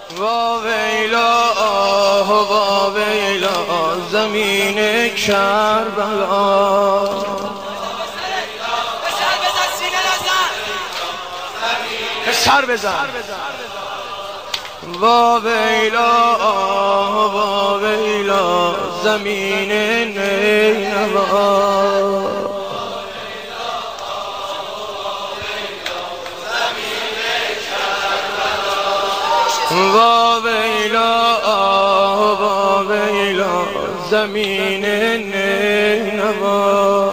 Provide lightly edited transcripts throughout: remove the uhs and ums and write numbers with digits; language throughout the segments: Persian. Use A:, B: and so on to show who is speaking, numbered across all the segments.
A: وا ویلا وا ویلا زمین کربلا سر بزن وا ویلا زمین نینوا وا ویلا زمین نینوا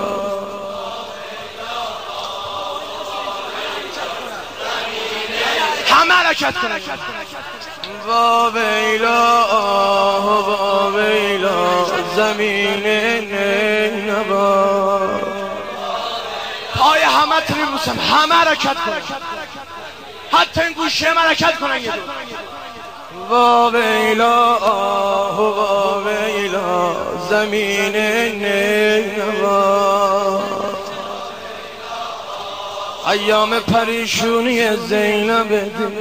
A: همه حرکت کنن وا ویلا زمین نینوا پای همه تریبوسم همه حرکت کنن حتی این گوشه هم حرکت کنن یه دو وا ویلا زمین نینوا ایام پریشونی زینب دل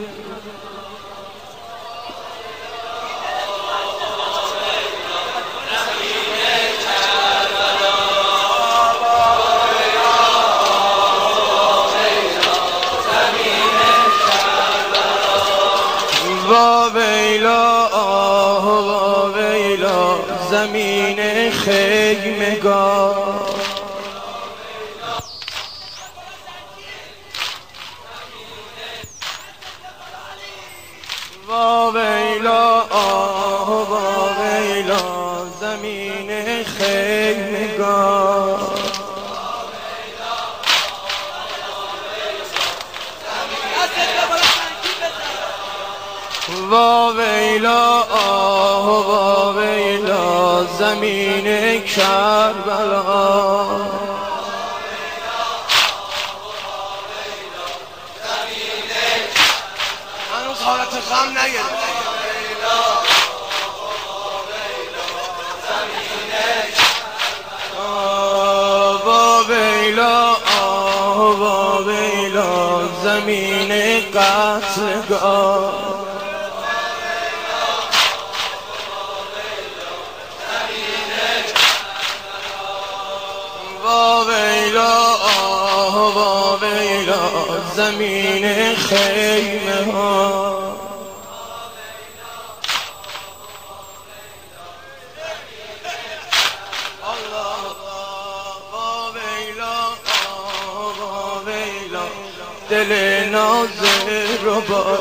A: وا ویلا زمین خیمگاه وا ویلا زمین خیمگاه وا ویلا زمین کربلا هنوز حالت غم نگرفت وا ویلا زمین قتلگاه وا ویلا زمین خیمه ها وا ویلا دل نازر رو با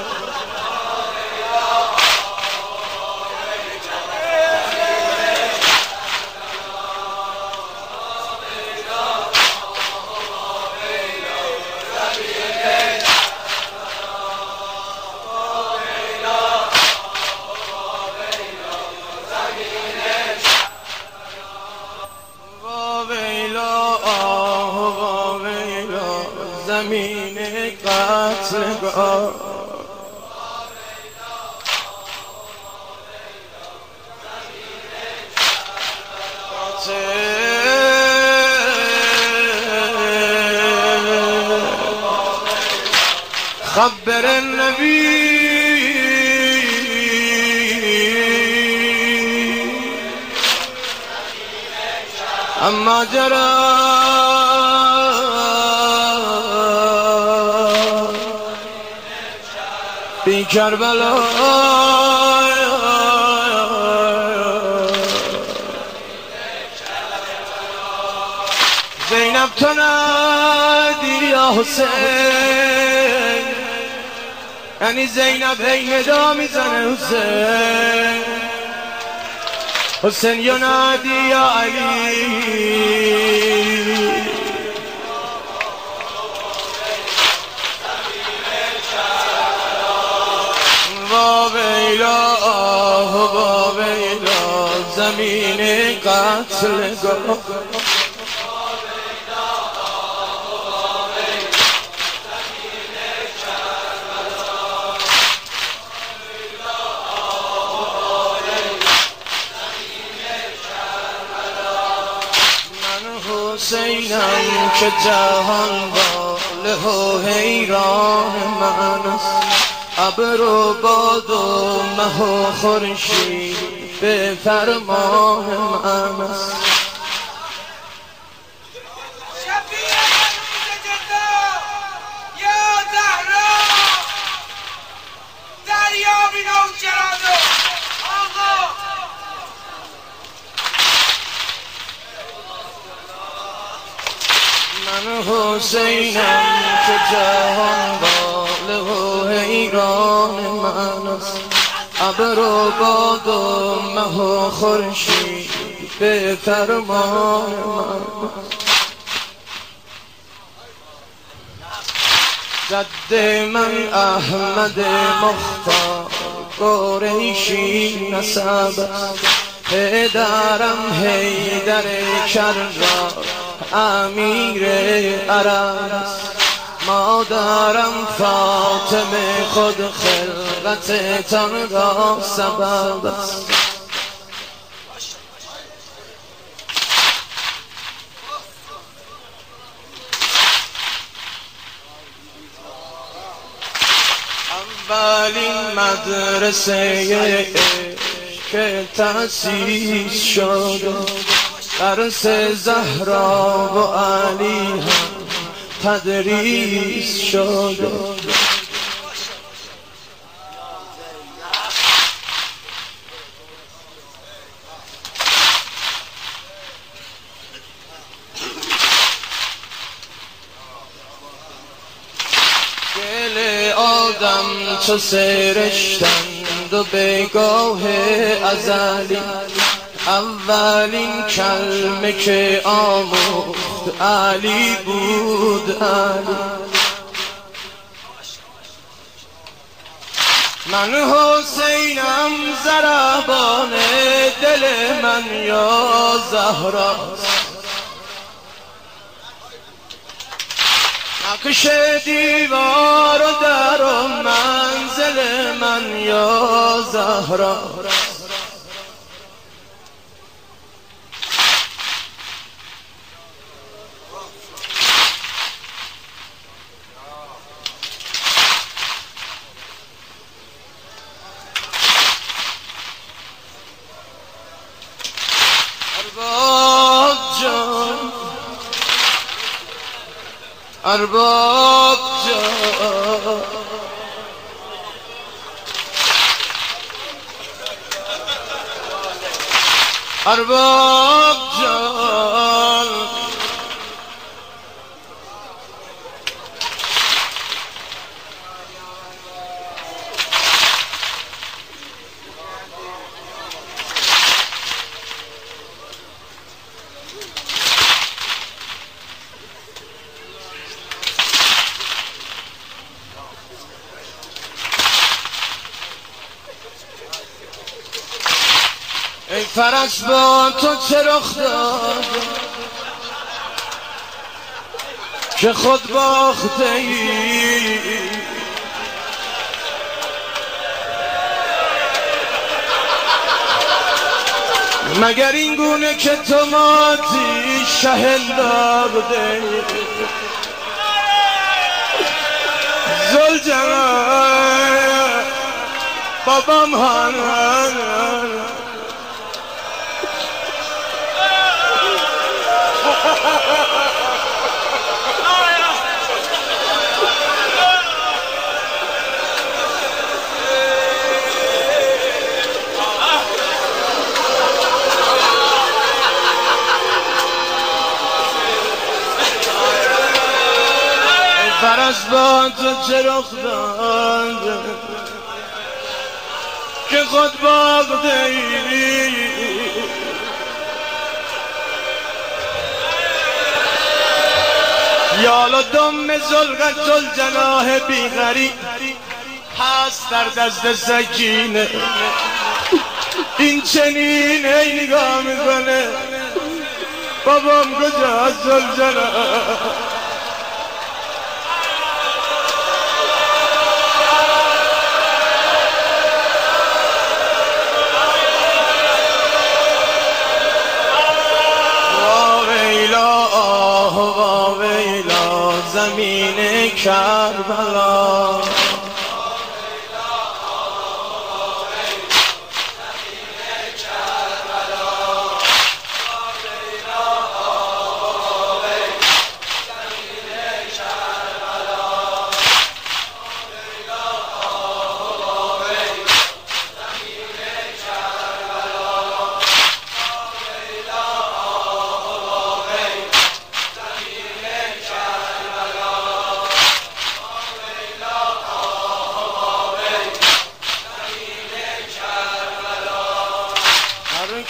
A: زمین قتلگاه خبر النبی اما جرى في كربلاء زينب تنادي يا حسين يعني زينب هي نداء میزنه حسين حسين ينادي يا علي وا ویلا زمین قتلگاه حسینم که جهان واله و حیران من است ابر و باد و مه و خورشید به فرمان من است. من حسینم که جهان باله و حیران من است. ابر و باد و مه و خورشید به فرمان من است. جد من احمد مختار قریشی نسب است. پدرم حیدر کرار امیر عرب است. مادرم فاطمه خود خلقتتان را سبب است. اولین مدرسه که تأسیس شد درس زهرا و علی هم تدریس شد. دل آدم چو سرشتند و بگاه ازلی اولین کلمه که آموخت علی بود علی. من حسینم ضربان دل من یا زهراست. نقش دیوار و در و منزل من یا زهراست. ارباب جان ارباب جان ارباب جان ای فرس با تو چه رخ داد که خود باخته ای. مگر این گونه که تو ماتی شهلا بوده زلجلال بابام هانان فرس با تو چه رخ داد که خود باخته ای. یالا دم زلغت زلجناه بیغری هست در دست سکینه. این چنین ای نگاه میکنه بابام کجا زلجناه. زمین کربلا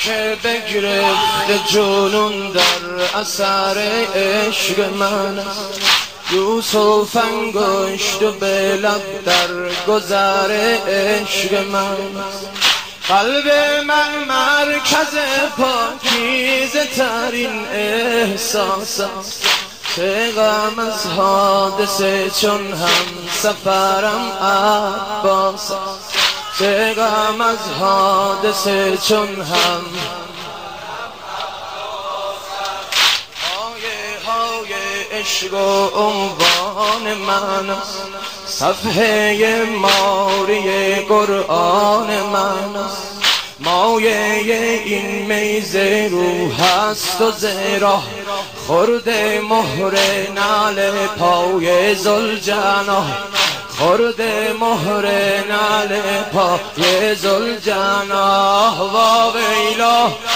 A: که بگرفت جنون در اثر عشق من است. یوسف انگشت و به لب در گذر عشق من است. قلب من مرکز پاکیزه ترین احساس است. چه غم از حادثه چون هم سفرم عباس است. چه غم از حادثه چون هم های عشق و عنوان من است. صفحه ماری قرآن من است. مایه این میز روح است و زیرا خورده مهر نعل پای ذوالجلال. خورده مهر نعل پای ذوالجلال. وا ویلا